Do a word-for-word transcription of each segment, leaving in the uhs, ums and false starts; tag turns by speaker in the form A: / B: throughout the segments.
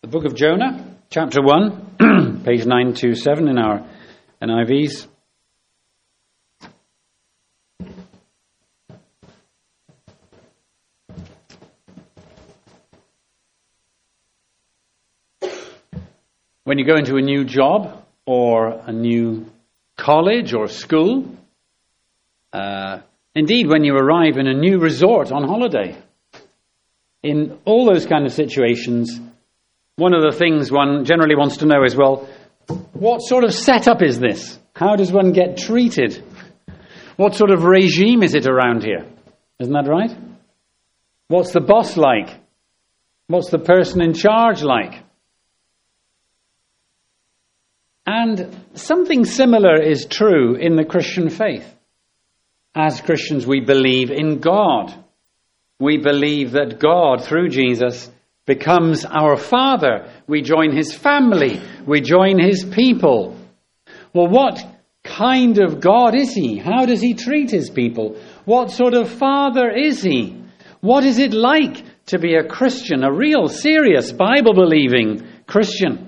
A: The book of Jonah, chapter one, page nine twenty-seven in our N I Vs. When you go into a new job or a new college or school, uh, indeed when you arrive in a new resort on holiday, in all those kind of situations, one of the things one generally wants to know is, well, what sort of setup is this? How does one get treated? What sort of regime is it around here? Isn't that right? What's the boss like? What's the person in charge like? And something similar is true in the Christian faith. As Christians, we believe in God. We believe that God, through Jesus, becomes our Father. We join His family. We join His people. Well, what kind of God is He? How does He treat His people? What sort of Father is He? What is it like to be a Christian, a real, serious, Bible-believing Christian?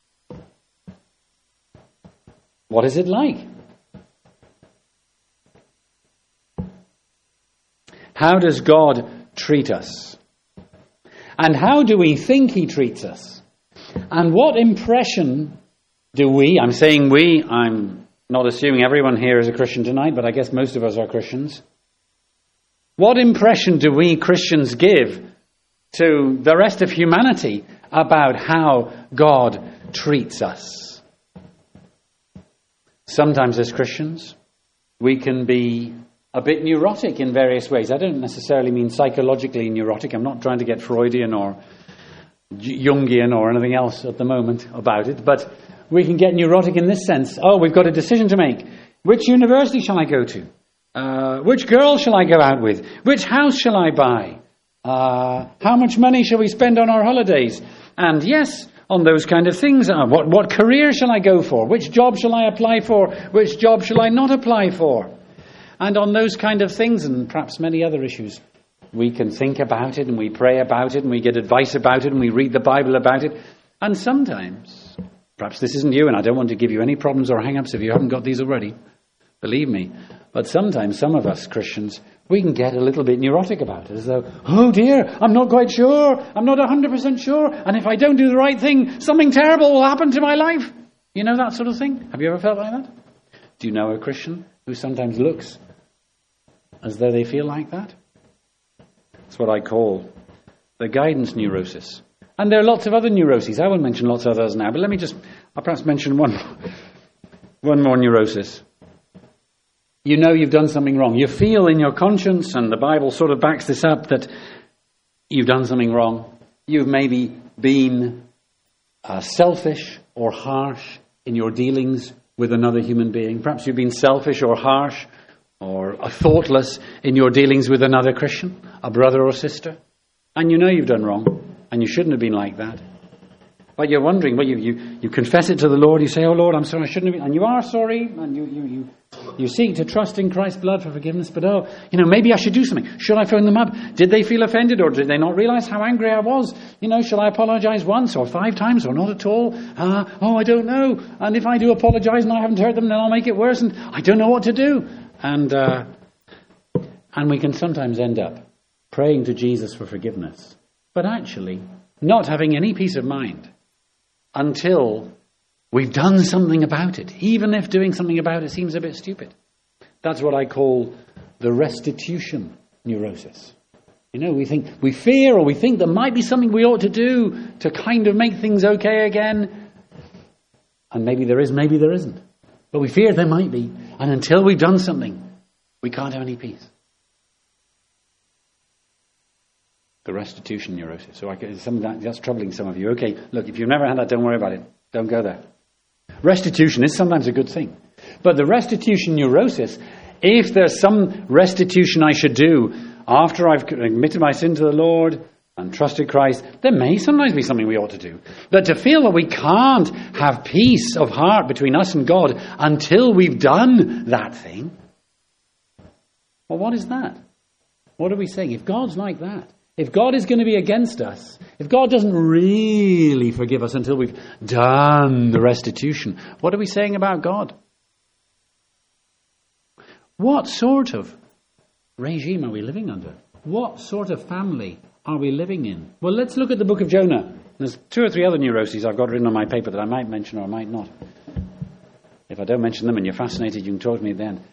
A: What is it like? How does God treat us? And how do we think He treats us? And what impression do we, I'm saying we, I'm not assuming everyone here is a Christian tonight, but I guess most of us are Christians. What impression do we Christians give to the rest of humanity about how God treats us? Sometimes as Christians, we can be a bit neurotic in various ways. I don't necessarily mean psychologically neurotic. I'm not trying to get Freudian or Jungian or anything else at the moment about it. But we can get neurotic in this sense. Oh, we've got a decision to make. Which university shall I go to? Uh, which girl shall I go out with? Which house shall I buy? Uh, how much money shall we spend on our holidays? And yes, on those kind of things. Uh, what, what career shall I go for? Which job shall I apply for? Which job shall I not apply for? And on those kind of things, and perhaps many other issues, we can think about it, and we pray about it, and we get advice about it, and we read the Bible about it. And sometimes, perhaps this isn't you, and I don't want to give you any problems or hang-ups if you haven't got these already, believe me. But sometimes, some of us Christians, we can get a little bit neurotic about it, as though, oh dear, I'm not quite sure, I'm not one hundred percent sure, and if I don't do the right thing, something terrible will happen to my life. You know that sort of thing? Have you ever felt like that? Do you know a Christian who sometimes looks as though they feel like that? That's what I call the guidance neurosis. And there are lots of other neuroses. I won't mention lots of others now, but let me just, I'll perhaps mention one, one more neurosis. You know you've done something wrong. You feel in your conscience, and the Bible sort of backs this up, that you've done something wrong. You've maybe been uh, selfish or harsh in your dealings with another human being. Perhaps you've been selfish or harsh or thoughtless in your dealings with another Christian, a brother or sister. And you know you've done wrong, and you shouldn't have been like that. But you're wondering, well, you, you, you confess it to the Lord, you say, oh Lord, I'm sorry, I shouldn't have been, and you are sorry, and you, you, you, you seek to trust in Christ's blood for forgiveness, but oh, you know, maybe I should do something. Should I phone them up? Did they feel offended, or did they not realize how angry I was? You know, shall I apologize once or five times or not at all? Uh, oh, I don't know. And if I do apologize and I haven't heard them, then I'll make it worse, and I don't know what to do. And uh, and we can sometimes end up praying to Jesus for forgiveness, but actually not having any peace of mind until we've done something about it, even if doing something about it seems a bit stupid. That's what I call the restitution neurosis. You know, we think, we fear or we think there might be something we ought to do to kind of make things okay again. And maybe there is, maybe there isn't. But we fear there might be. And until we've done something, we can't have any peace. The restitution neurosis. So I, some of that, that's troubling some of you. Okay, look, if you've never had that, don't worry about it. Don't go there. Restitution is sometimes a good thing. But the restitution neurosis, if there's some restitution I should do after I've admitted my sin to the Lord and trusted Christ, there may sometimes be something we ought to do. But to feel that we can't have peace of heart between us and God until we've done that thing, well, what is that? What are we saying? If God's like that, If God is going to be against us, if God doesn't really forgive us until we've done the restitution, what are we saying about God? What sort of regime are we living under? What sort of family are we living in? Well, let's look at the book of Jonah. There's two or three other neuroses I've got written on my paper that I might mention or I might not. If I don't mention them and you're fascinated, you can talk to me then.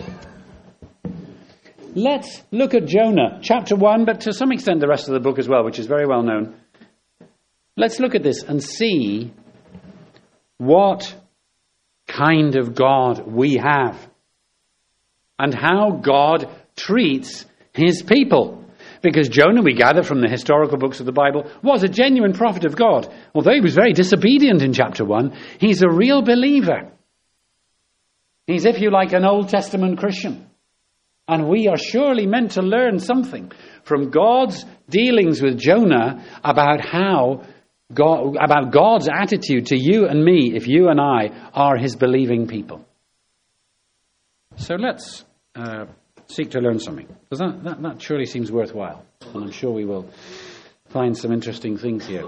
A: Let's look at Jonah, chapter one, but to some extent the rest of the book as well, which is very well known. Let's look at this and see what kind of God we have and how God treats his people. Because Jonah, we gather from the historical books of the Bible, was a genuine prophet of God. Although he was very disobedient in chapter one, he's a real believer. He's, if you like, an Old Testament Christian. And we are surely meant to learn something from God's dealings with Jonah about how God, about God's attitude to you and me if you and I are his believing people. So let's uh, seek to learn something. Because that, that, that surely seems worthwhile. And I'm sure we will find some interesting things here.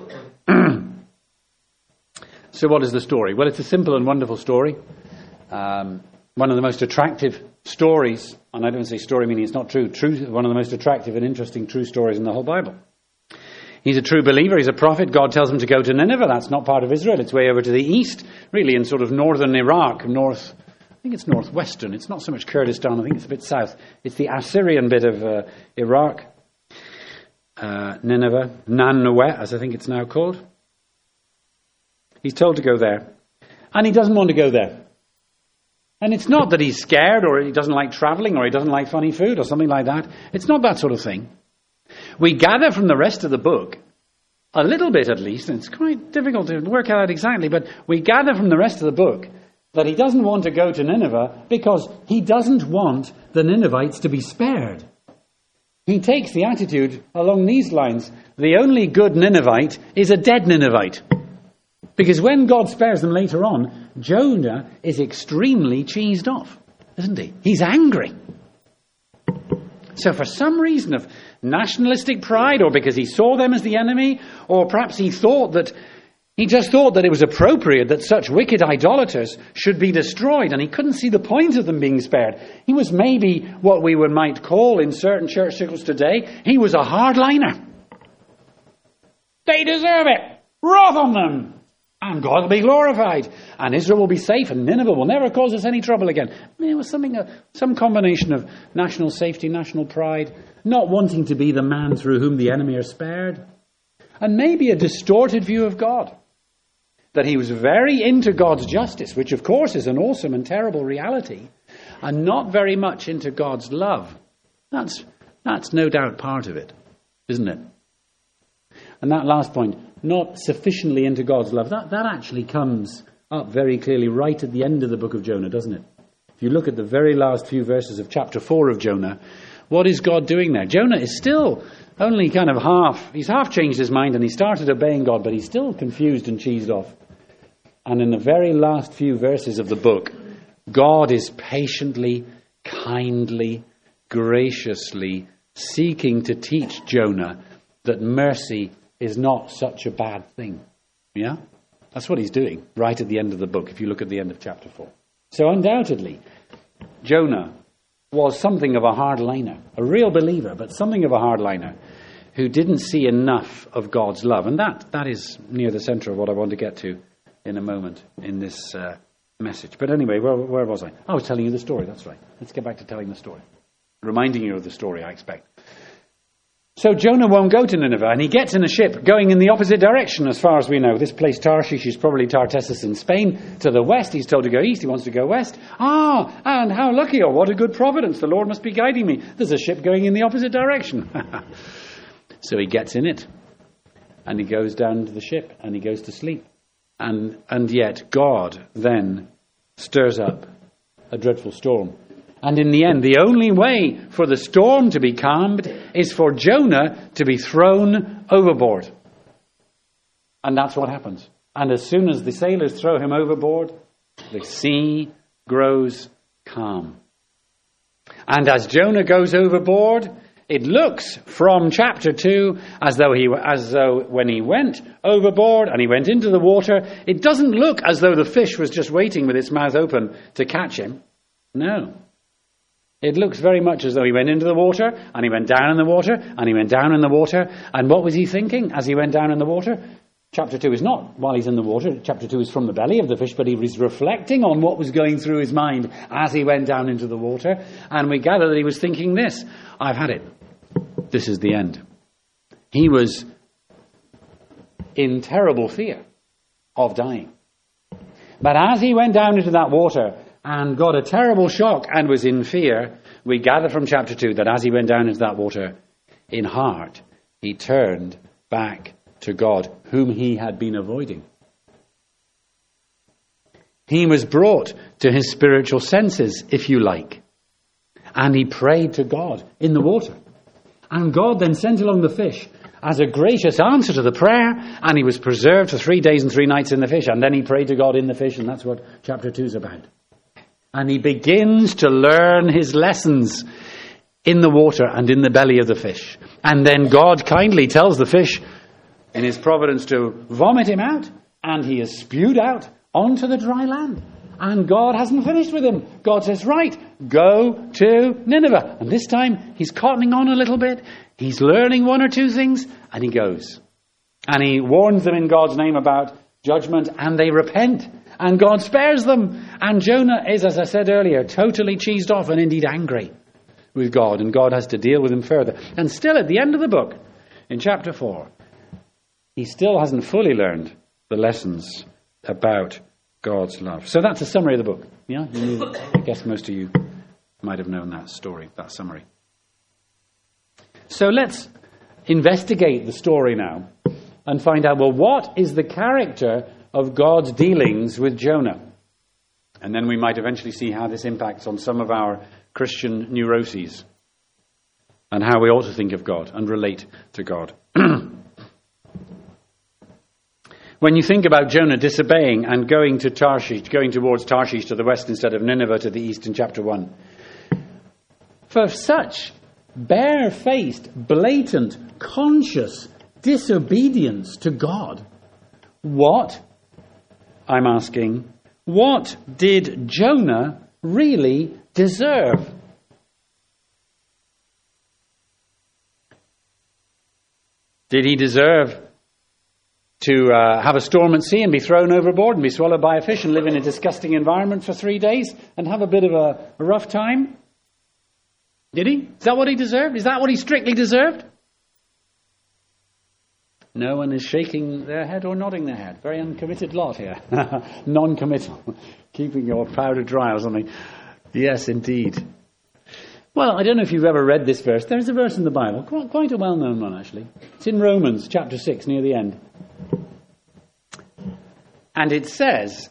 A: So what is the story? Well, it's a simple and wonderful story. Um, one of the most attractive stories, and I don't say story meaning it's not true, true, one of the most attractive and interesting true stories in the whole Bible. He's a true believer, he's a prophet. God tells him to go to Nineveh. That's not part of Israel, it's way over to the east, really in sort of northern Iraq, north, I think it's northwestern. It's not so much Kurdistan, I think it's a bit south. It's the Assyrian bit of uh, Iraq, uh, Nineveh, Nanaweh, as I think it's now called. He's told to go there, and he doesn't want to go there. And it's not that he's scared or he doesn't like traveling or he doesn't like funny food or something like that. It's not that sort of thing. We gather from the rest of the book, a little bit at least, and it's quite difficult to work out exactly, but we gather from the rest of the book that he doesn't want to go to Nineveh because he doesn't want the Ninevites to be spared. He takes the attitude along these lines: the only good Ninevite is a dead Ninevite. Because when God spares them later on, Jonah is extremely cheesed off, isn't he? He's angry. So for some reason of nationalistic pride, or because he saw them as the enemy, or perhaps he thought that, he just thought that it was appropriate that such wicked idolaters should be destroyed, and he couldn't see the point of them being spared. He was maybe what we would might call in certain church circles today, he was a hardliner. They deserve it. Wrath on them. And God will be glorified, and Israel will be safe, and Nineveh will never cause us any trouble again. I mean, it was something, uh, some combination of national safety, national pride, not wanting to be the man through whom the enemy are spared, and maybe a distorted view of God. That he was very into God's justice, which of course is an awesome and terrible reality, and not very much into God's love. That's, that's no doubt part of it, isn't it? And that last point, not sufficiently into God's love, that, that actually comes up very clearly right at the end of the book of Jonah, doesn't it? If you look at the very last few verses of chapter four of Jonah, what is God doing there? Jonah is still only kind of half, he's half changed his mind and he started obeying God, but he's still confused and cheesed off. And in the very last few verses of the book, God is patiently, kindly, graciously seeking to teach Jonah that mercy is not such a bad thing. Yeah? That's what he's doing right at the end of the book, if you look at the end of chapter four. So undoubtedly, Jonah was something of a hardliner, a real believer, but something of a hardliner who didn't see enough of God's love. And that that is near the center of what I want to get to in a moment in this uh, message. But anyway, where, where was I? I was telling you the story, that's right. Let's get back to telling the story. Reminding you of the story, I expect. So Jonah won't go to Nineveh, and he gets in a ship going in the opposite direction as far as we know. This place, Tarshish, is probably Tartessus in Spain. To the west, he's told to go east, he wants to go west. Ah, and how lucky, or what a good providence, the Lord must be guiding me. There's a ship going in the opposite direction. So he gets in it, and he goes down to the ship, and he goes to sleep. And and yet God then stirs up a dreadful storm. And in the end, the only way for the storm to be calmed is for Jonah to be thrown overboard. And that's what happens. And as soon as the sailors throw him overboard, the sea grows calm. And as Jonah goes overboard, It looks from chapter two as though he, as though when he went overboard and he went into the water, it doesn't look as though the fish was just waiting with its mouth open to catch him. No. It looks very much as though he went into the water and he went down in the water and he went down in the water. And what was he thinking as he went down in the water? Chapter two is not while he's in the water. Chapter two is from the belly of the fish, but he was reflecting on what was going through his mind as he went down into the water. And we gather that he was thinking this: I've had it. This is the end. He was in terrible fear of dying. But as he went down into that water and got a terrible shock and was in fear, we gather from chapter two that as he went down into that water, in heart, he turned back to God, whom he had been avoiding. He was brought to his spiritual senses, if you like, and he prayed to God in the water. And God then sent along the fish as a gracious answer to the prayer, and he was preserved for three days and three nights in the fish, and then he prayed to God in the fish, and that's what chapter two is about. And he begins to learn his lessons in the water and in the belly of the fish. And then God kindly tells the fish in his providence to vomit him out, and he is spewed out onto the dry land. And God hasn't finished with him. God says, right, go to Nineveh. And this time he's cottoning on a little bit. He's learning one or two things, and he goes. And he warns them in God's name about judgment, and they repent. And God spares them. And Jonah is, as I said earlier, totally cheesed off and indeed angry with God. And God has to deal with him further. And still at the end of the book, in chapter four, he still hasn't fully learned the lessons about God's love. So that's a summary of the book. Yeah, I guess most of you might have known that story, that summary. So let's investigate the story now and find out, well, what is the character of God's dealings with Jonah? And then we might eventually see how this impacts on some of our Christian neuroses and how we ought to think of God and relate to God. When you think about Jonah disobeying and going to Tarshish, going towards Tarshish to the west instead of Nineveh to the east in chapter one, for such barefaced, blatant, conscious disobedience to God, what, I'm asking, what did Jonah really deserve? Did he deserve to uh, have a storm at sea and be thrown overboard and be swallowed by a fish and live in a disgusting environment for three days and have a bit of a, a rough time? Did he? Is that what he deserved? Is that what he strictly deserved? No one is shaking their head or nodding their head. Very uncommitted lot here. Non-committal. Keeping your powder dry or something. Yes, indeed. Well, I don't know if you've ever read this verse. There's a verse in the Bible, quite, quite a well-known one actually. It's in Romans chapter six, near the end. And it says,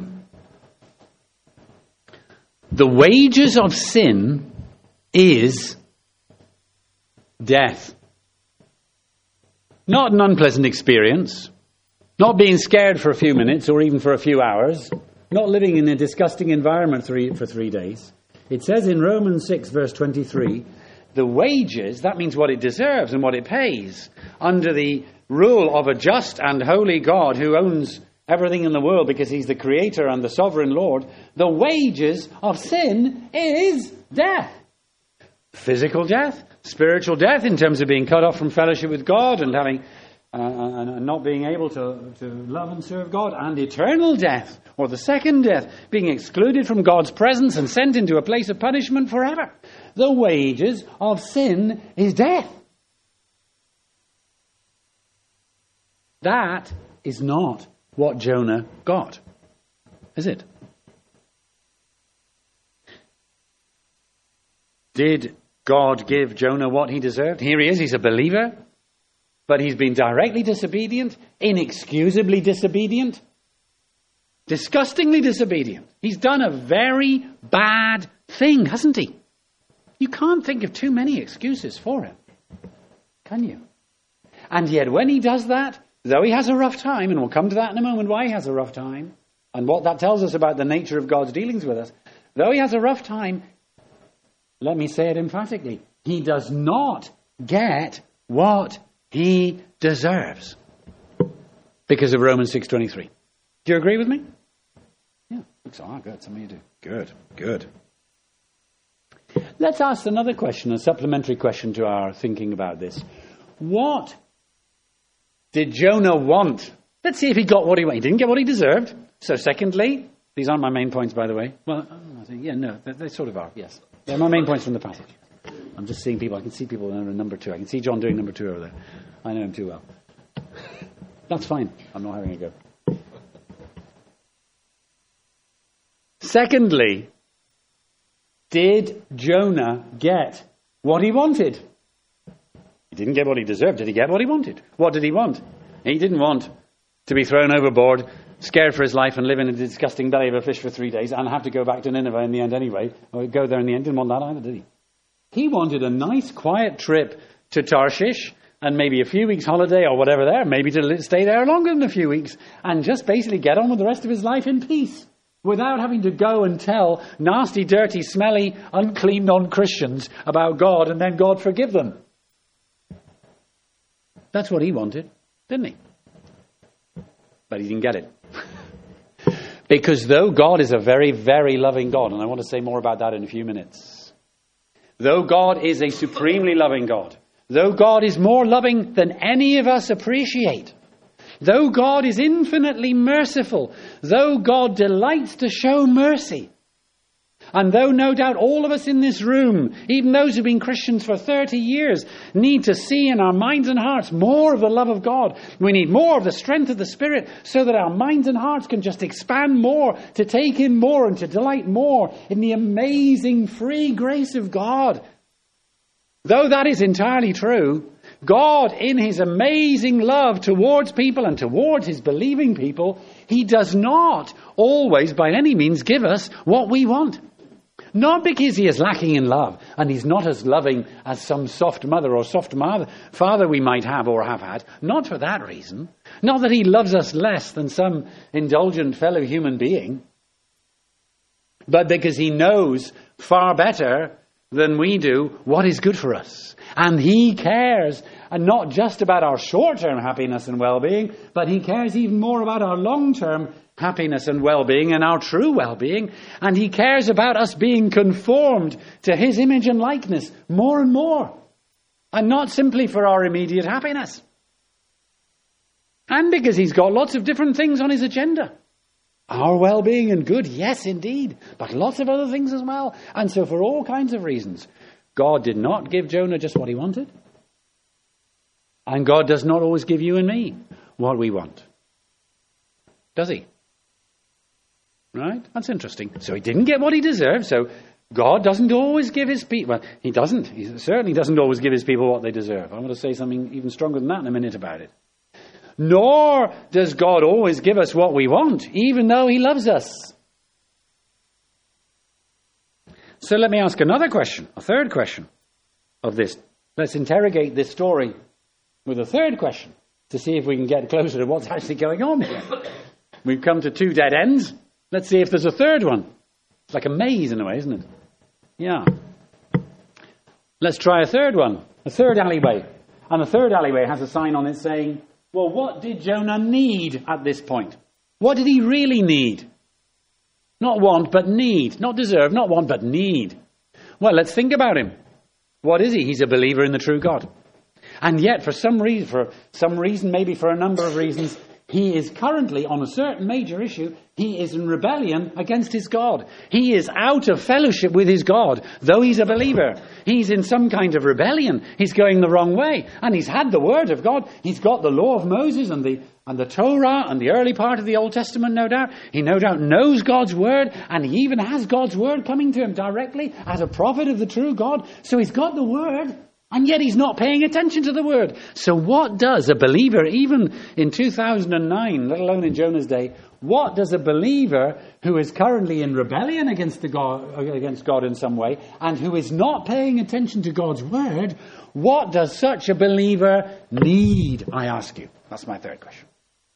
A: the wages of sin is death. Not an unpleasant experience, not being scared for a few minutes or even for a few hours, not living in a disgusting environment three, for three days. It says in Romans six verse twenty-three, the wages, that means what it deserves and what it pays, under the rule of a just and holy God who owns everything in the world because he's the creator and the sovereign Lord, the wages of sin is death. Physical death, spiritual death in terms of being cut off from fellowship with God and having uh, and not being able to, to love and serve God, and eternal death, or the second death, being excluded from God's presence and sent into a place of punishment forever. The wages of sin is death. That is not what Jonah got, is it? Did God give Jonah what he deserved? Here he is, he's a believer, but he's been directly disobedient, inexcusably disobedient, disgustingly disobedient. He's done a very bad thing, hasn't he? You can't think of too many excuses for him, can you? And yet when he does that, though he has a rough time, and we'll come to that in a moment, why he has a rough time, and what that tells us about the nature of God's dealings with us, though he has a rough time, let me say it emphatically, he does not get what he deserves because of Romans six twenty-three. Do you agree with me? Yeah. Oh, good. Some of you do. Good. Good. Let's ask another question, a supplementary question to our thinking about this. What did Jonah want? Let's see if he got what he wanted. He didn't get what he deserved. So secondly, these aren't my main points, by the way. Well, I think, yeah, no, they, they sort of are, yes. They're my main points from the passage. I'm just seeing people. I can see people in number two. I can see John doing number two over there. I know him too well. That's fine. I'm not having a go. Secondly, did Jonah get what he wanted? He didn't get what he deserved. Did he get what he wanted? What did he want? He didn't want to be thrown overboard, scared for his life, and live in a disgusting belly of a fish for three days and have to go back to Nineveh in the end anyway. Or go there in the end. Didn't want that either, did he? He wanted a nice, quiet trip to Tarshish and maybe a few weeks holiday or whatever there, maybe to stay there longer than a few weeks and just basically get on with the rest of his life in peace without having to go and tell nasty, dirty, smelly, unclean non-Christians about God and then God forgive them. That's what he wanted, didn't he? But he didn't get it. Because though God is a very, very loving God, and I want to say more about that in a few minutes, though God is a supremely loving God, though God is more loving than any of us appreciate, though God is infinitely merciful, though God delights to show mercy, and though no doubt all of us in this room, even those who've been Christians for thirty years, need to see in our minds and hearts more of the love of God. We need more of the strength of the Spirit so that our minds and hearts can just expand more, to take in more and to delight more in the amazing free grace of God. Though that is entirely true, God, in his amazing love towards people and towards his believing people, he does not always by any means give us what we want. Not because he is lacking in love and he's not as loving as some soft mother or soft mother, father we might have or have had. Not for that reason. Not that he loves us less than some indulgent fellow human being. But because he knows far better than we do what is good for us. And he cares, and not just about our short-term happiness and well-being, but he cares even more about our long-term happiness and well-being and our true well-being. And he cares about us being conformed to his image and likeness more and more. And not simply for our immediate happiness. And because he's got lots of different things on his agenda. Our well-being and good, yes, indeed. But lots of other things as well. And so for all kinds of reasons, God did not give Jonah just what he wanted. And God does not always give you and me what we want. Does he? Right? That's interesting. So he didn't get what he deserved. So God doesn't always give his people... Well, he doesn't. He certainly doesn't always give his people what they deserve. I want to say something even stronger than that in a minute about it. Nor does God always give us what we want, even though he loves us. So let me ask another question, a third question of this. Let's interrogate this story with a third question to see if we can get closer to what's actually going on here. We've come to two dead ends. Let's see if there's a third one. It's like a maze in a way, isn't it? Yeah. Let's try a third one, a third alleyway. And the third alleyway has a sign on it saying, well, what did Jonah need at this point? What did he really need? Not want, but need. Not deserve, not want, but need. Well, let's think about him. What is he? He's a believer in the true God. And yet, for some reason, for some reason, maybe for a number of reasons, he is currently, on a certain major issue, he is in rebellion against his God. He is out of fellowship with his God, though he's a believer. He's in some kind of rebellion. He's going the wrong way. And he's had the word of God. He's got the law of Moses and the and the Torah and the early part of the Old Testament, no doubt. He no doubt knows God's word, and he even has God's word coming to him directly as a prophet of the true God. So he's got the word. And yet he's not paying attention to the word. So what does a believer, even in two thousand nine, let alone in Jonah's day, what does a believer who is currently in rebellion against, the God, against God in some way, and who is not paying attention to God's word, what does such a believer need, I ask you? That's my third question.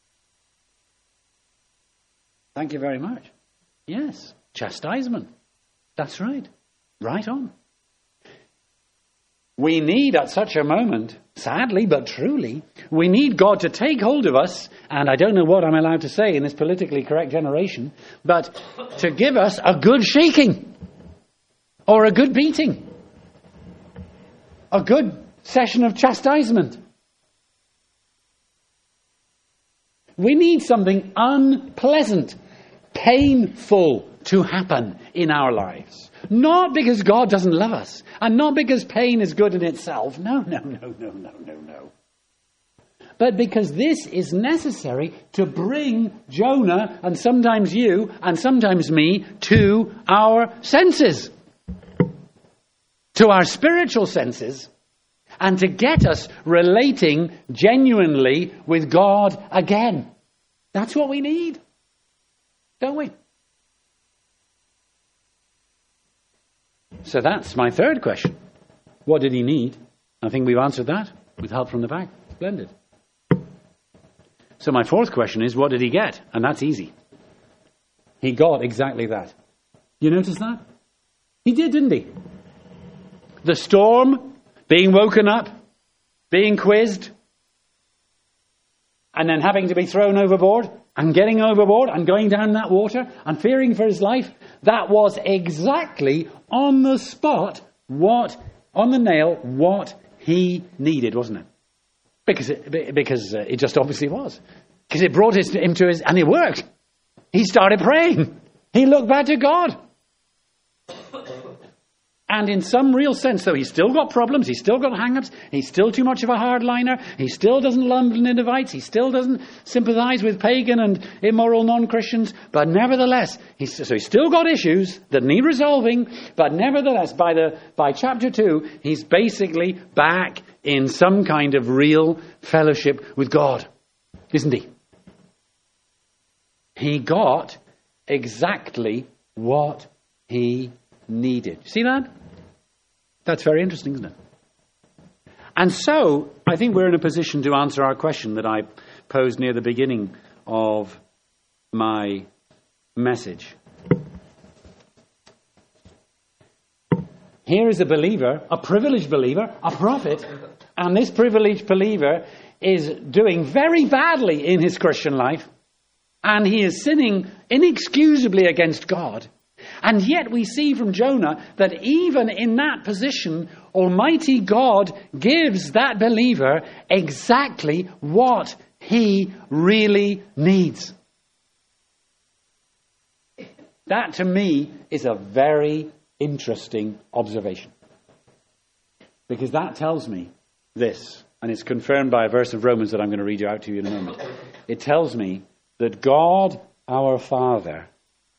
A: Thank you very much. Yes, chastisement. That's right. Right on. we need at such a moment, sadly but truly, we need God to take hold of us, and I don't know what I'm allowed to say in this politically correct generation, but to give us a good shaking, or a good beating, a good session of chastisement. We need something unpleasant, painful to happen in our lives. Not because God doesn't love us, and not because pain is good in itself. No, no, no, no, no, no, no. But because this is necessary to bring Jonah, and sometimes you, and sometimes me, to our senses. To our spiritual senses. And to get us relating genuinely with God again. That's what we need. Don't we? So that's my third question. What did he need? I think we've answered that with help from the back. Splendid. So my fourth question is, what did he get? And that's easy. He got exactly that. You notice that? He did, didn't he? The storm, being woken up, being quizzed, and then having to be thrown overboard, and getting overboard, and going down that water, and fearing for his life. That was exactly on the spot, what, on the nail, what he needed, wasn't it? Because it, because uh, it just obviously was. Because it brought his, him to his, and it worked. He started praying. He looked back to God. And in some real sense, though, he's still got problems, he's still got hang-ups, he's still too much of a hardliner, he still doesn't love the Ninevites, he still doesn't sympathize with pagan and immoral non-Christians, but nevertheless, he's, so he's still got issues that need resolving, but nevertheless, by the by chapter two, he's basically back in some kind of real fellowship with God, isn't he? He got exactly what he needed. See that? That's very interesting, isn't it? And so, I think we're in a position to answer our question that I posed near the beginning of my message. Here is a believer, a privileged believer, a prophet, and this privileged believer is doing very badly in his Christian life, and he is sinning inexcusably against God. And yet we see from Jonah that even in that position, Almighty God gives that believer exactly what he really needs. That to me is a very interesting observation. Because that tells me this, and it's confirmed by a verse of Romans that I'm going to read you out to you in a moment. It tells me that God, our Father,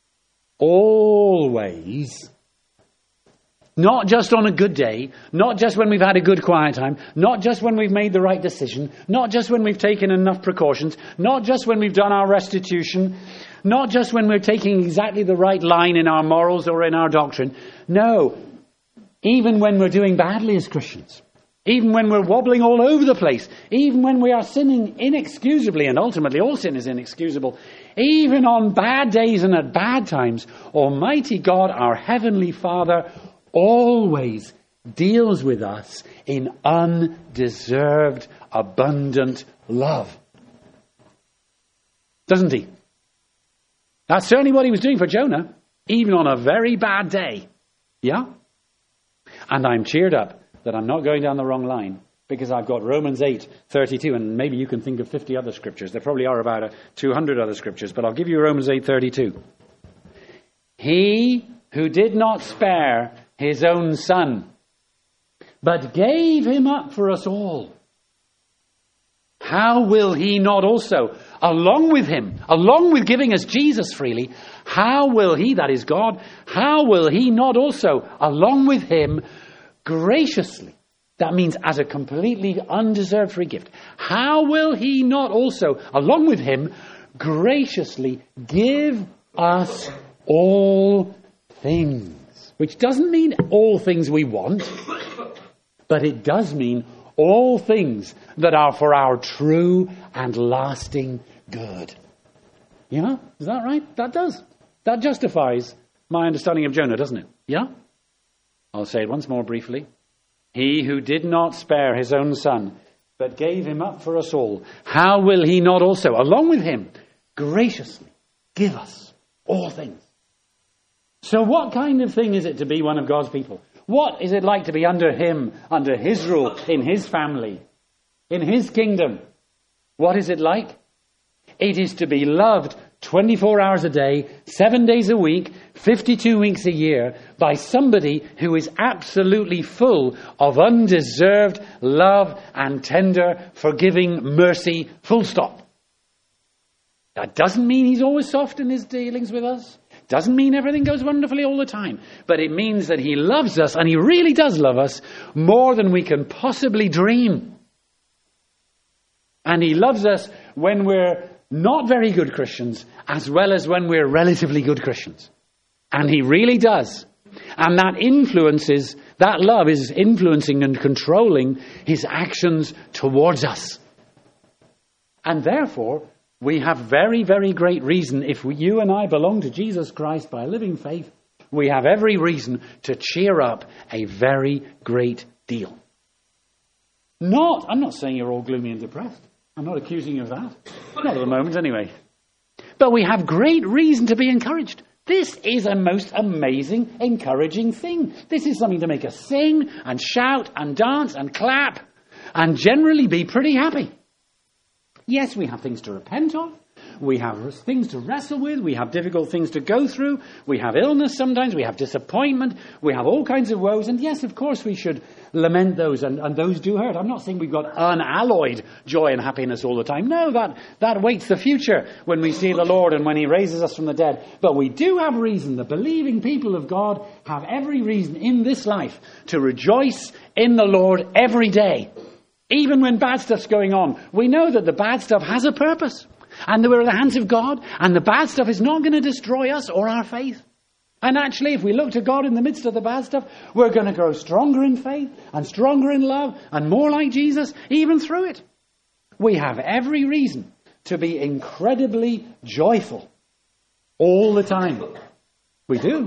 A: always, not just on a good day, not just when we've had a good quiet time, not just when we've made the right decision, not just when we've taken enough precautions, not just when we've done our restitution, not just when we're taking exactly the right line in our morals or in our doctrine. No, even when we're doing badly as Christians, even when we're wobbling all over the place, even when we are sinning inexcusably, and ultimately all sin is inexcusable, even on bad days and at bad times, Almighty God, our Heavenly Father, always deals with us in undeserved, abundant love. Doesn't he? That's certainly what he was doing for Jonah, even on a very bad day. Yeah? And I'm cheered up that I'm not going down the wrong line, because I've got Romans eight thirty-two, and maybe you can think of fifty other scriptures. There probably are about two hundred other scriptures, but I'll give you Romans eight thirty-two. He who did not spare his own son, but gave him up for us all, how will he not also, along with him, along with giving us Jesus freely, how will he, that is God, how will he not also, along with him, graciously, that means as a completely undeserved free gift, how will he not also, along with him, graciously give us all things? Which doesn't mean all things we want, but it does mean all things that are for our true and lasting good. Yeah? Is that right? That does. That justifies my understanding of Jonah, doesn't it? Yeah? I'll say it once more briefly. He who did not spare his own son, but gave him up for us all, how will he not also, along with him, graciously give us all things? So what kind of thing is it to be one of God's people? What is it like to be under him, under his rule, in his family, in his kingdom? What is it like? It is to be loved twenty-four hours a day, seven days a week, fifty-two weeks a year, by somebody who is absolutely full of undeserved love and tender, forgiving mercy, full stop. That doesn't mean he's always soft in his dealings with us. Doesn't mean everything goes wonderfully all the time. But it means that he loves us, and he really does love us, more than we can possibly dream. And he loves us when we're not very good Christians, as well as when we're relatively good Christians. And he really does. And that influences, that love is influencing and controlling his actions towards us. And therefore, we have very, very great reason, if we, you and I belong to Jesus Christ by living faith, we have every reason to cheer up a very great deal. Not, I'm not saying you're all gloomy and depressed. I'm not accusing you of that. Not at the moment, anyway. But we have great reason to be encouraged. This is a most amazing, encouraging thing. This is something to make us sing and shout and dance and clap and generally be pretty happy. Yes, we have things to repent of. We have things to wrestle with. We have difficult things to go through. We have illness sometimes. We have disappointment. We have all kinds of woes. And yes, of course, we should lament those. And, and those do hurt. I'm not saying we've got unalloyed joy and happiness all the time. No, that, that waits the future when we see the Lord and when he raises us from the dead. But we do have reason. The believing people of God have every reason in this life to rejoice in the Lord every day. Even when bad stuff's going on, we know that the bad stuff has a purpose. And that we're in the hands of God. And the bad stuff is not going to destroy us or our faith. And actually, if we look to God in the midst of the bad stuff, we're going to grow stronger in faith and stronger in love and more like Jesus, even through it. We have every reason to be incredibly joyful all the time. We do.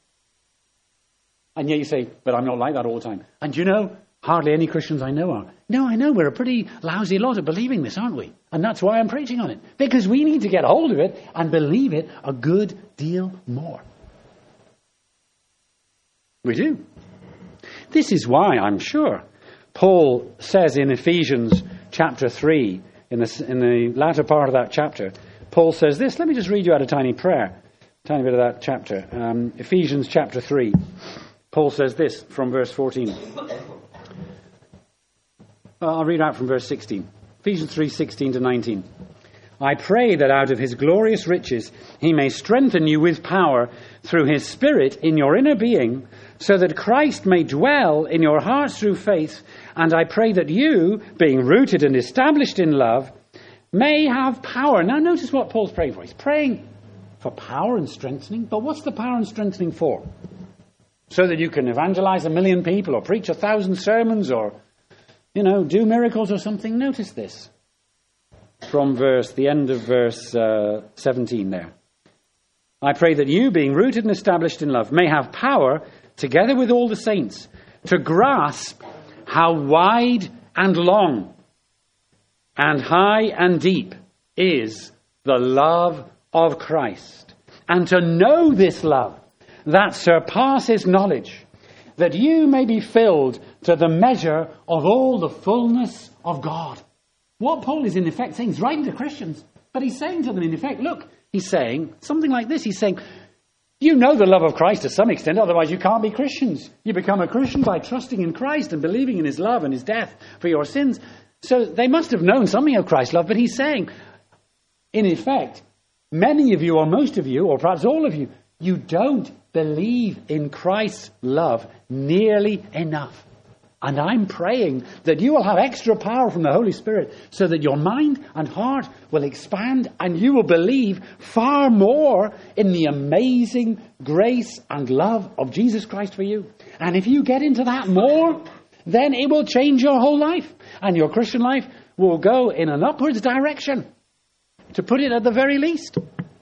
A: And yet you say, but I'm not like that all the time. And you know, hardly any Christians I know are. No, I know, we're a pretty lousy lot at believing this, aren't we? And that's why I'm preaching on it. Because we need to get hold of it and believe it a good deal more. We do. This is why, I'm sure, Paul says in Ephesians chapter three, in the, in the latter part of that chapter, Paul says this. Let me just read you out a tiny prayer, a tiny bit of that chapter. Um, Ephesians chapter three. Paul says this from verse fourteen. I'll read out from verse sixteen. Ephesians three, sixteen to nineteen. I pray that out of his glorious riches he may strengthen you with power through his Spirit in your inner being, so that Christ may dwell in your hearts through faith. And I pray that you, being rooted and established in love, may have power. Now notice what Paul's praying for. He's praying for power and strengthening. But what's the power and strengthening for? So that you can evangelize a million people or preach a thousand sermons or, you know, do miracles or something. Notice this from verse, the end of verse uh, seventeen there. I pray that you, being rooted and established in love, may have power, together with all the saints, to grasp how wide and long and high and deep is the love of Christ, and to know this love that surpasses knowledge, that you may be filled to the measure of all the fullness of God. What Paul is in effect saying, he's writing to Christians, but he's saying to them in effect, look, he's saying something like this. He's saying, you know the love of Christ to some extent, otherwise you can't be Christians. You become a Christian by trusting in Christ and believing in his love and his death for your sins. So they must have known something of Christ's love, but he's saying, in effect, many of you, or most of you, or perhaps all of you, you don't believe in Christ's love nearly enough. And I'm praying that you will have extra power from the Holy Spirit so that your mind and heart will expand and you will believe far more in the amazing grace and love of Jesus Christ for you. And if you get into that more, then it will change your whole life. And your Christian life will go in an upwards direction, to put it at the very least.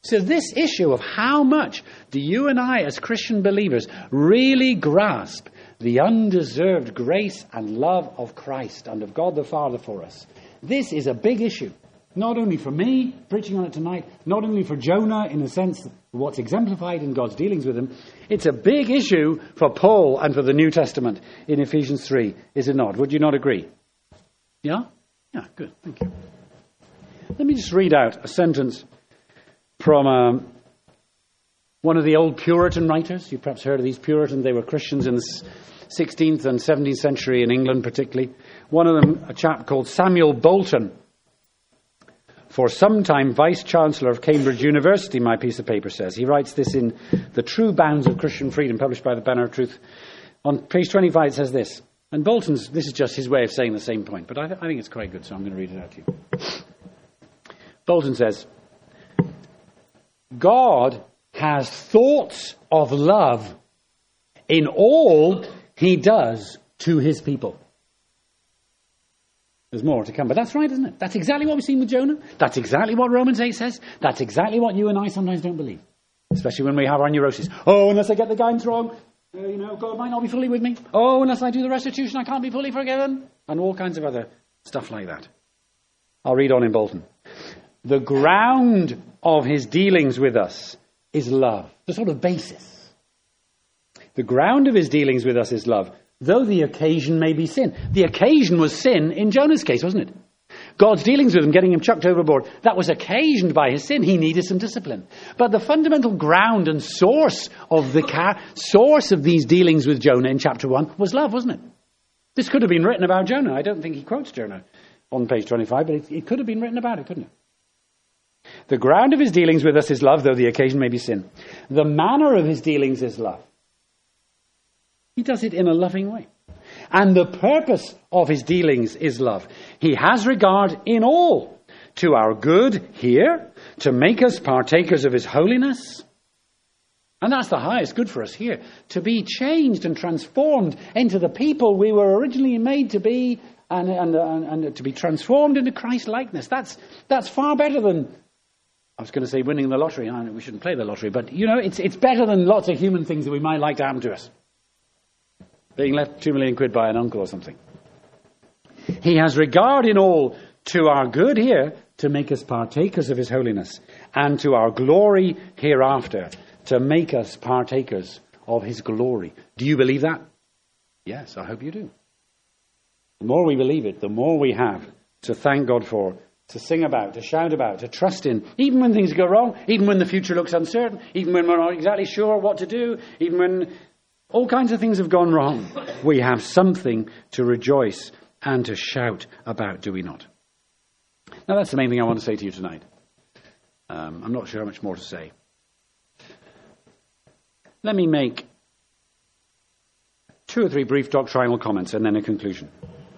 A: So this issue of how much do you and I as Christian believers really grasp the undeserved grace and love of Christ and of God the Father for us, this is a big issue. Not only for me, preaching on it tonight, not only for Jonah in a sense, what's exemplified in God's dealings with him, it's a big issue for Paul and for the New Testament in Ephesians three, is it not? Would you not agree? Yeah? Yeah, good, thank you. Let me just read out a sentence from um, one of the old Puritan writers. You've perhaps heard of these Puritans. They were Christians in the sixteenth and seventeenth century in England particularly. One of them, a chap called Samuel Bolton, for some time Vice-Chancellor of Cambridge University, my piece of paper says. He writes this in The True Bounds of Christian Freedom, published by the Banner of Truth. On page twenty-five it says this. And Bolton's, this is just his way of saying the same point, but I, th- I think it's quite good, so I'm going to read it out to you. Bolton says, God has thoughts of love in all he does to his people. There's more to come, but that's right, isn't it? That's exactly what we've seen with Jonah. That's exactly what Romans eight says. That's exactly what you and I sometimes don't believe, especially when we have our neuroses. Oh, unless I get the guidance wrong, uh, you know, God might not be fully with me. Oh, unless I do the restitution, I can't be fully forgiven. And all kinds of other stuff like that. I'll read on in Bolton. The ground of his dealings with us is love. The sort of basis. The ground of his dealings with us is love, though the occasion may be sin. The occasion was sin in Jonah's case, wasn't it? God's dealings with him, getting him chucked overboard, that was occasioned by his sin. He needed some discipline. But the fundamental ground and source of the car- source of these dealings with Jonah in chapter one was love, wasn't it? This could have been written about Jonah. I don't think he quotes Jonah on page twenty-five, but it, it could have been written about it, couldn't it? The ground of his dealings with us is love, though the occasion may be sin. The manner of his dealings is love. He does it in a loving way. And the purpose of his dealings is love. He has regard in all to our good here, to make us partakers of his holiness. And that's the highest good for us here, to be changed and transformed into the people we were originally made to be, and, and, and, and to be transformed into Christ likeness. That's, that's far better than, I was going to say winning the lottery. I know we shouldn't play the lottery, but you know, it's, it's better than lots of human things that we might like to happen to us. Being left two million quid by an uncle or something. He has regard in all to our good here, to make us partakers of his holiness, and to our glory hereafter, to make us partakers of his glory. Do you believe that? Yes, I hope you do. The more we believe it, the more we have to thank God for, to sing about, to shout about, to trust in, even when things go wrong, even when the future looks uncertain, even when we're not exactly sure what to do, even when all kinds of things have gone wrong. We have something to rejoice and to shout about, do we not? Now, that's the main thing I want to say to you tonight. Um, I'm not sure how much more to say. Let me make two or three brief doctrinal comments and then a conclusion.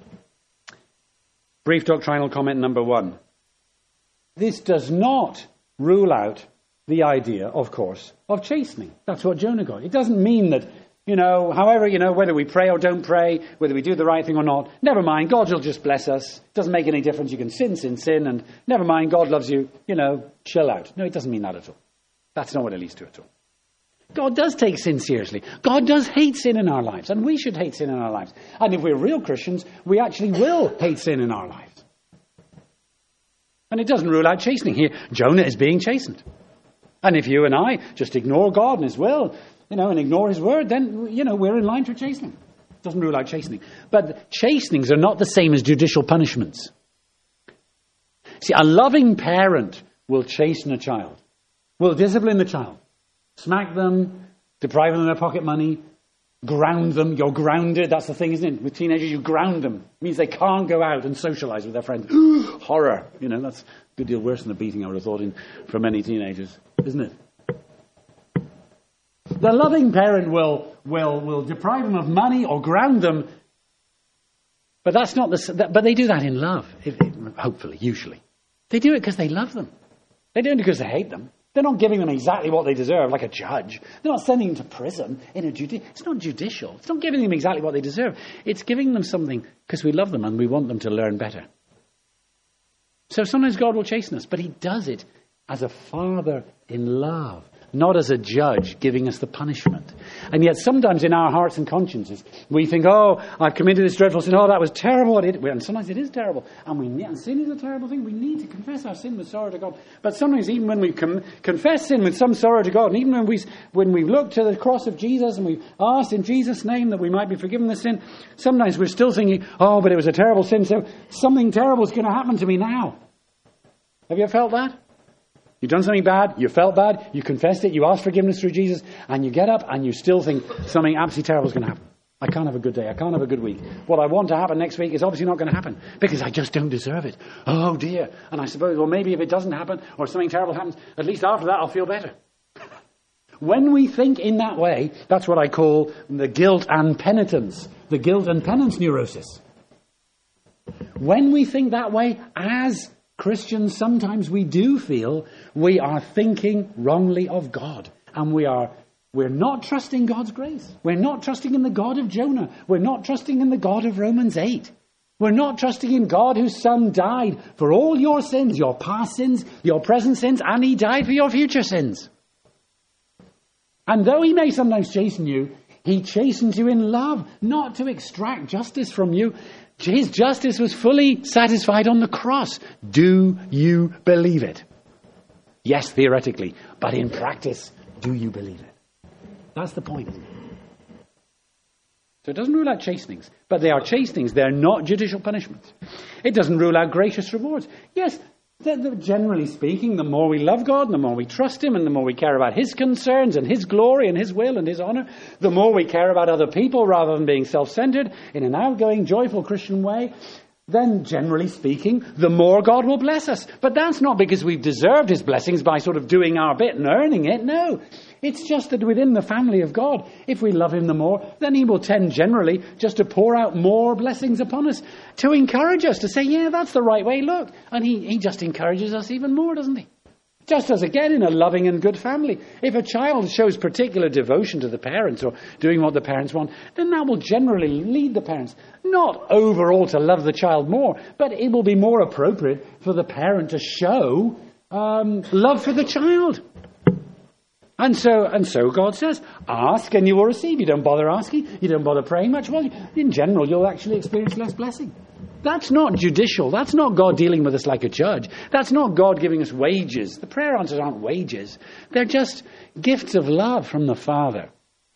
A: Brief doctrinal comment number one. This does not rule out the idea, of course, of chastening. That's what Jonah got. It doesn't mean that, you know, however, you know, whether we pray or don't pray, whether we do the right thing or not, never mind, God will just bless us. It doesn't make any difference. You can sin, sin, sin, and never mind, God loves you, you know, chill out. No, it doesn't mean that at all. That's not what it leads to at all. God does take sin seriously. God does hate sin in our lives, and we should hate sin in our lives. And if we're real Christians, we actually will hate sin in our lives. And it doesn't rule out chastening. Here, Jonah is being chastened. And if you and I just ignore God and his will, you know, and ignore his word, then, you know, we're in line for chastening. It doesn't rule out chastening. But chastenings are not the same as judicial punishments. See, a loving parent will chasten a child, will discipline the child, smack them, deprive them of their pocket money, ground them. You're grounded. That's the thing, isn't it? With teenagers, you ground them. It means they can't go out and socialize with their friends. Horror. You know, that's a good deal worse than the beating I would have thought in for many teenagers, isn't it? The loving parent will will will deprive them of money or ground them, but that's not the. But they do that in love, if, if, hopefully, usually. They do it because they love them. They do it because they hate them. They're not giving them exactly what they deserve, like a judge. They're not sending them to prison in a judi- It's not judicial. It's not giving them exactly what they deserve. It's giving them something because we love them and we want them to learn better. So sometimes God will chasten us, but he does it as a father in love, not as a judge giving us the punishment. And yet sometimes in our hearts and consciences, we think, oh, I've committed this dreadful sin. Oh, that was terrible. It, and sometimes it is terrible. And, we, and sin is a terrible thing. We need to confess our sin with sorrow to God. But sometimes even when we com- confess sin with some sorrow to God, and even when we when we look to the cross of Jesus and we've asked in Jesus' name that we might be forgiven the sin, sometimes we're still thinking, oh, but it was a terrible sin, so something terrible is going to happen to me now. Have you ever felt that? You've done something bad, you felt bad, you confessed it, you asked forgiveness through Jesus, and you get up and you still think something absolutely terrible is going to happen. I can't have a good day, I can't have a good week. What I want to happen next week is obviously not going to happen, because I just don't deserve it. Oh dear. And I suppose, well, maybe if it doesn't happen, or something terrible happens, at least after that I'll feel better. When we think in that way, that's what I call the guilt and penitence. The guilt and penance neurosis. When we think that way, as Christians, sometimes we do feel we are thinking wrongly of God. And we are, we're not trusting God's grace. We're not trusting in the God of Jonah. We're not trusting in the God of Romans eight. We're not trusting in God whose Son died for all your sins, your past sins, your present sins, and he died for your future sins. And though he may sometimes chasten you, he chastens you in love, not to extract justice from you. His justice was fully satisfied on the cross. Do you believe it? Yes, theoretically. But in practice, do you believe it? That's the point. So it doesn't rule out chastenings. But they are chastenings. They're not judicial punishments. It doesn't rule out gracious rewards. Yes, generally speaking, the more we love God, and the more we trust him, and the more we care about his concerns and his glory and his will and his honor, the more we care about other people rather than being self-centered in an outgoing, joyful Christian way, then generally speaking, the more God will bless us. But that's not because we've deserved his blessings by sort of doing our bit and earning it. No, it's just that within the family of God, if we love him the more, then he will tend generally just to pour out more blessings upon us, to encourage us, to say, yeah, that's the right way, look. And he, he just encourages us even more, doesn't he? Just as, again, in a loving and good family, if a child shows particular devotion to the parents or doing what the parents want, then that will generally lead the parents, not overall to love the child more, but it will be more appropriate for the parent to show um, love for the child. And so, and so God says, ask and you will receive. You don't bother asking, you don't bother praying much. Well, in general, you'll actually experience less blessing. That's not judicial. That's not God dealing with us like a judge. That's not God giving us wages. The prayer answers aren't wages. They're just gifts of love from the Father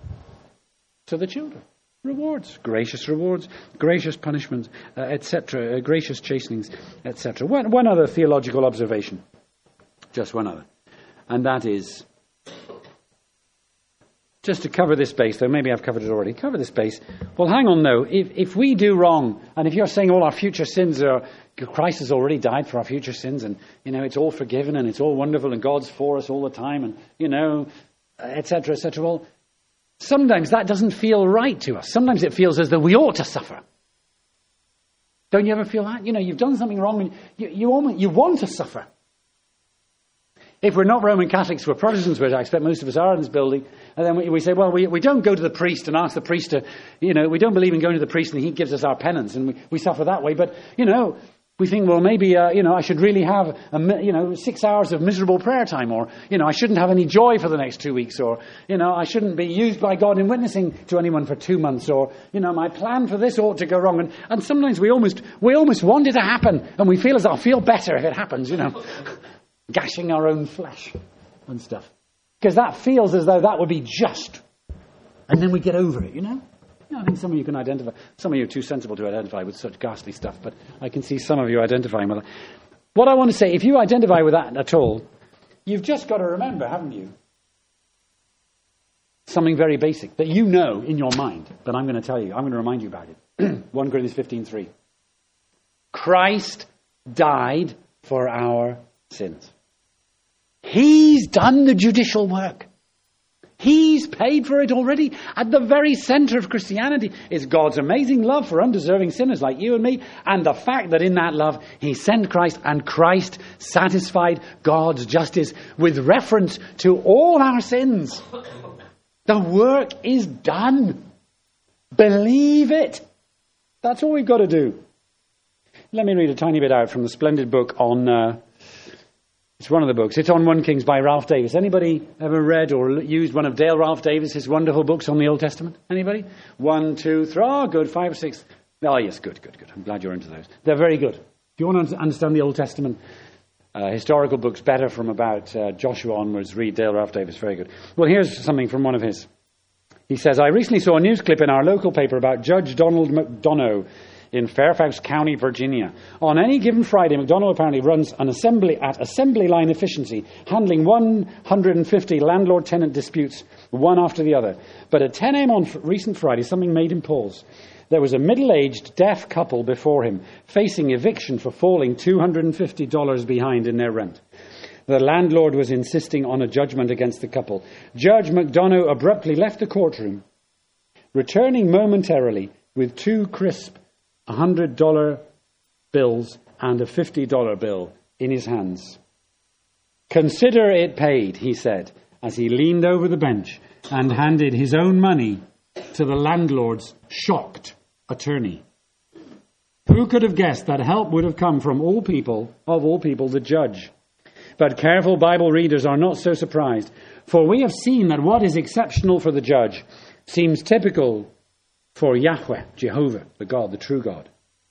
A: to the children. Rewards, gracious rewards, gracious punishments, uh, et cetera, uh, gracious chastenings, et cetera. One, one other theological observation, just one other, and that is, just to cover this base, though maybe I've covered it already, cover this base. Well, hang on though, if, if we do wrong, and if you're saying all our future sins are, Christ has already died for our future sins, and, you know, it's all forgiven, and it's all wonderful, and God's for us all the time, and, you know, et cetera, et cetera. Well, sometimes that doesn't feel right to us. Sometimes it feels as though we ought to suffer. Don't you ever feel that? You know, you've done something wrong, and you, you, almost, you want to suffer. If we're not Roman Catholics, we're Protestants, which I expect most of us are in this building, and then we, we say, well, we, we don't go to the priest and ask the priest to, you know, we don't believe in going to the priest and he gives us our penance, and we, we suffer that way. But, you know, we think, well, maybe, uh, you know, I should really have, a, you know, six hours of miserable prayer time, or, you know, I shouldn't have any joy for the next two weeks, or, you know, I shouldn't be used by God in witnessing to anyone for two months, or, you know, my plan for this ought to go wrong. And, and sometimes we almost, we almost want it to happen, and we feel as though I'll feel better if it happens, you know. Gashing our own flesh and stuff. Because that feels as though that would be just. And then we get over it, you know? You know, I think some of you can identify. Some of you are too sensible to identify with such ghastly stuff, but I can see some of you identifying with it. What I want to say, if you identify with that at all, you've just got to remember, haven't you? Something very basic that you know in your mind, that I'm going to tell you. I'm going to remind you about it. First Corinthians fifteen three. Christ died for our sins. He's done the judicial work. He's paid for it already. At the very center of Christianity is God's amazing love for undeserving sinners like you and me, and the fact that in that love he sent Christ, and Christ satisfied God's justice with reference to all our sins. The work is done. Believe it. That's all we've got to do. Let me read a tiny bit out from the splendid book on uh, It's one of the books. It's on One Kings by Ralph Davis. Anybody ever read or used one of Dale Ralph Davis's wonderful books on the Old Testament? Anybody? One, two, three. Oh, good. Five or six. Oh, yes, good, good, good. I'm glad you're into those. They're very good. If you want to understand the Old Testament, uh, historical books better from about uh, Joshua onwards, read Dale Ralph Davis. Very good. Well, here's something from one of his. He says, I recently saw a news clip in our local paper about Judge Donald McDonough in Fairfax County, Virginia. On any given Friday, McDonough apparently runs an assembly at assembly line efficiency, handling one hundred fifty landlord-tenant disputes, one after the other. But at ten a.m. on f- recent Friday, something made him pause. There was a middle-aged deaf couple before him, facing eviction for falling two hundred fifty dollars behind in their rent. The landlord was insisting on a judgment against the couple. Judge McDonough abruptly left the courtroom, returning momentarily with two crisp one hundred dollar bills and a fifty dollar bill in his hands. Consider it paid, he said, as he leaned over the bench and handed his own money to the landlord's shocked attorney. Who could have guessed that help would have come from all people, of all people, the judge? But careful Bible readers are not so surprised, for we have seen that what is exceptional for the judge seems typical for Yahweh, Jehovah, the God, the true God,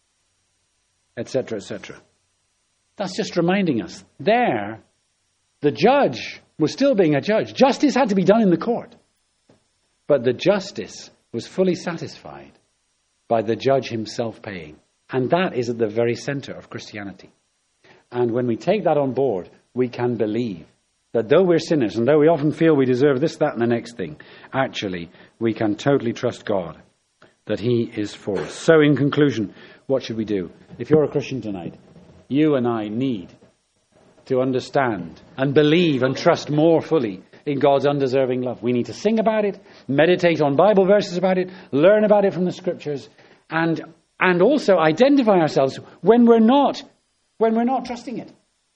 A: et cetera, et cetera. That's just reminding us. There, the judge was still being a judge. Justice had to be done in the court. But the justice was fully satisfied by the judge himself paying. And that is at the very center of Christianity. And when we take that on board, we can believe that though we're sinners, and though we often feel we deserve this, that, and the next thing, actually, we can totally trust God that he is for us. So in conclusion, what should we do? If you're a Christian tonight, you and I need to understand and believe and trust more fully in God's undeserving love. We need to sing about it, meditate on Bible verses about it, learn about it from the scriptures, and and also identify ourselves when we're not when we're not trusting it.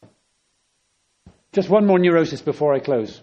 A: Just one more neurosis before I close.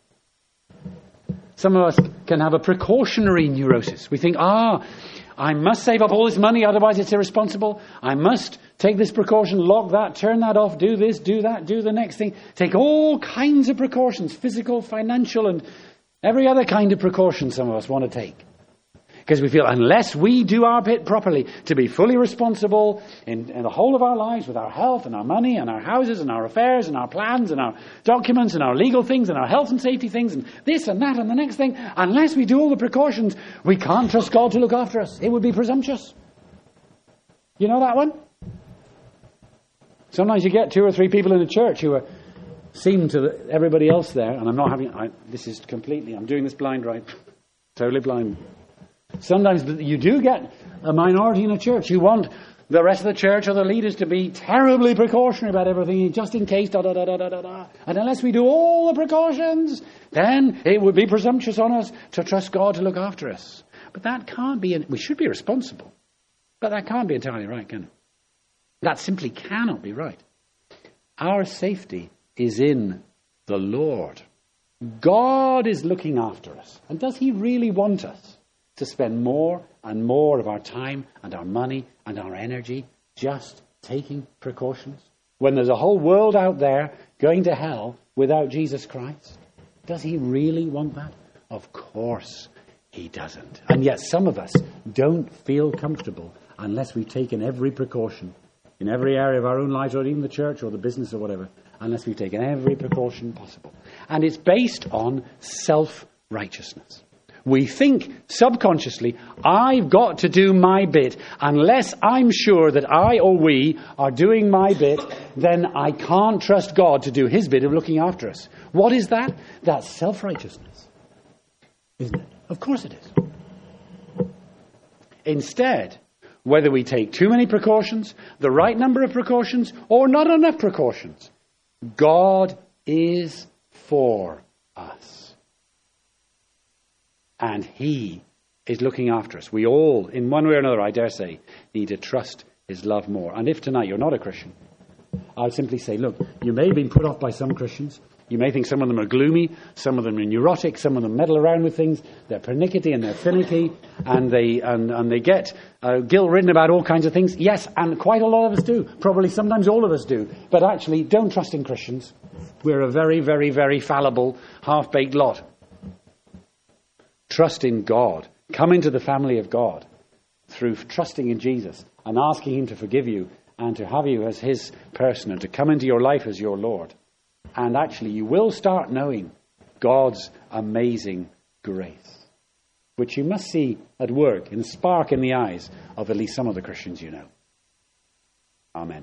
A: Some of us can have a precautionary neurosis. We think, ah, I must save up all this money, otherwise it's irresponsible. I must take this precaution, lock that, turn that off, do this, do that, do the next thing. Take all kinds of precautions, physical, financial, and every other kind of precaution some of us want to take. Because we feel unless we do our bit properly to be fully responsible in, in the whole of our lives with our health and our money and our houses and our affairs and our plans and our documents and our legal things and our health and safety things and this and that and the next thing, unless we do all the precautions, we can't trust God to look after us. It would be presumptuous. You know that one? Sometimes you get two or three people in a church who are seem to the, everybody else there, and I'm not having, I, this is completely, I'm doing this blind right, totally blind. Sometimes you do get a minority in a church who want the rest of the church or the leaders to be terribly precautionary about everything, just in case, da da da da da da da. And unless we do all the precautions, then it would be presumptuous on us to trust God to look after us. But that can't be, we should be responsible, but that can't be entirely right, can it? That simply cannot be right. Our safety is in the Lord. God is looking after us. And does he really want us to spend more and more of our time and our money and our energy just taking precautions when there's a whole world out there going to hell without Jesus Christ? Does he really want that? Of course he doesn't. And yet some of us don't feel comfortable unless we've taken every precaution in every area of our own lives, or even the church or the business or whatever, unless we've taken every precaution possible. And it's based on self-righteousness. We think subconsciously, I've got to do my bit. Unless I'm sure that I or we are doing my bit, then I can't trust God to do his bit of looking after us. What is that? That's self-righteousness, isn't it? Of course it is. Instead, whether we take too many precautions, the right number of precautions, or not enough precautions, God is for us. And he is looking after us. We all, in one way or another, I dare say, need to trust his love more. And if tonight you're not a Christian, I'll simply say, look, you may have been put off by some Christians. You may think some of them are gloomy, some of them are neurotic, some of them meddle around with things. They're pernickety and they're finicky, and they and, and they get uh, guilt-ridden about all kinds of things. Yes, and quite a lot of us do. Probably sometimes all of us do. But actually, don't trust in Christians. We're a very, very, very fallible, half-baked lot. Trust in God. Come into the family of God through trusting in Jesus and asking him to forgive you and to have you as his person and to come into your life as your Lord. And actually, you will start knowing God's amazing grace, which you must see at work in a spark in the eyes of at least some of the Christians you know. Amen.